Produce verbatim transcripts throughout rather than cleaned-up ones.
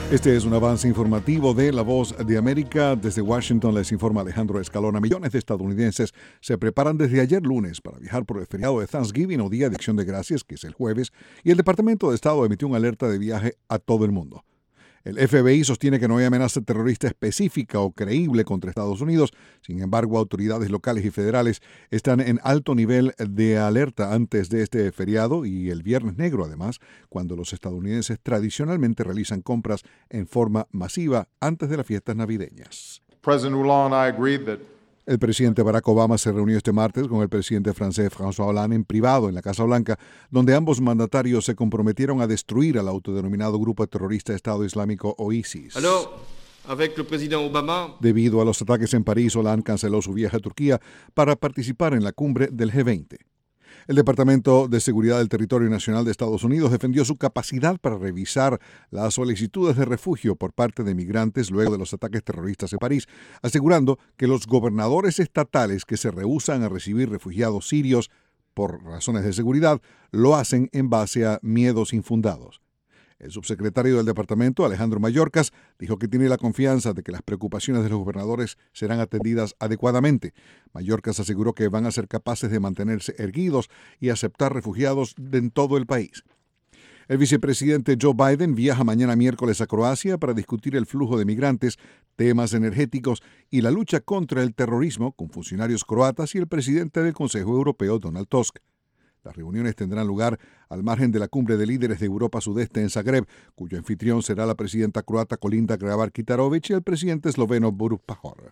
Este es un avance informativo de La Voz de América. Desde Washington les informa Alejandro Escalona. Millones de estadounidenses se preparan desde ayer lunes para viajar por el feriado de Thanksgiving o Día de Acción de Gracias, que es el jueves, y el Departamento de Estado emitió una alerta de viaje a todo el mundo. El F B I sostiene que no hay amenaza terrorista específica o creíble contra Estados Unidos. Sin embargo, autoridades locales y federales están en alto nivel de alerta antes de este feriado y el Viernes Negro, además, cuando los estadounidenses tradicionalmente realizan compras en forma masiva antes de las fiestas navideñas. President Hollande and I agreed that El presidente Barack Obama se reunió este martes con el presidente francés François Hollande en privado en la Casa Blanca, donde ambos mandatarios se comprometieron a destruir al autodenominado grupo terrorista Estado Islámico o ISIS. Alors, avec le président Obama, Debido a los ataques en París, Hollande canceló su viaje a Turquía para participar en la cumbre del G veinte. El Departamento de Seguridad del Territorio Nacional de Estados Unidos defendió su capacidad para revisar las solicitudes de refugio por parte de migrantes luego de los ataques terroristas en París, asegurando que los gobernadores estatales que se rehúsan a recibir refugiados sirios por razones de seguridad lo hacen en base a miedos infundados. El subsecretario del departamento, Alejandro Mayorkas, dijo que tiene la confianza de que las preocupaciones de los gobernadores serán atendidas adecuadamente. Mayorkas aseguró que van a ser capaces de mantenerse erguidos y aceptar refugiados en todo el país. El vicepresidente Joe Biden viaja mañana miércoles a Croacia para discutir el flujo de migrantes, temas energéticos y la lucha contra el terrorismo con funcionarios croatas y el presidente del Consejo Europeo, Donald Tusk. Las reuniones tendrán lugar al margen de la cumbre de líderes de Europa Sudeste en Zagreb, cuyo anfitrión será la presidenta croata Kolinda Grabar-Kitarović y el presidente esloveno Borut Pahor.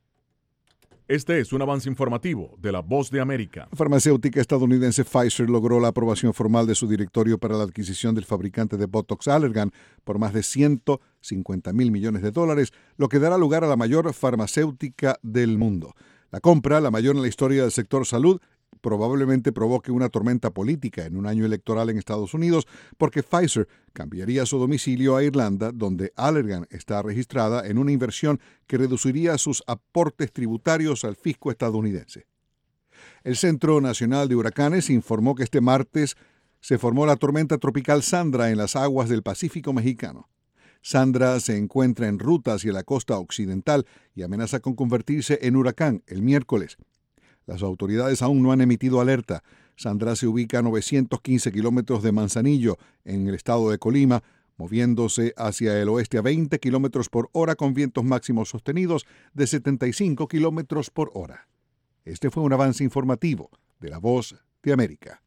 Este es un avance informativo de La Voz de América. La farmacéutica estadounidense Pfizer logró la aprobación formal de su directorio para la adquisición del fabricante de Botox Allergan por más de ciento cincuenta mil millones de dólares, lo que dará lugar a la mayor farmacéutica del mundo. La compra, la mayor en la historia del sector salud, probablemente provoque una tormenta política en un año electoral en Estados Unidos, porque Pfizer cambiaría su domicilio a Irlanda, donde Allergan está registrada, en una inversión que reduciría sus aportes tributarios al fisco estadounidense. El Centro Nacional de Huracanes informó que este martes se formó la tormenta tropical Sandra en las aguas del Pacífico mexicano. Sandra se encuentra en ruta hacia la costa occidental y amenaza con convertirse en huracán el miércoles. Las autoridades aún no han emitido alerta. Sandra se ubica a novecientos quince kilómetros de Manzanillo, en el estado de Colima, moviéndose hacia el oeste a veinte kilómetros por hora con vientos máximos sostenidos de setenta y cinco kilómetros por hora. Este fue un avance informativo de La Voz de América.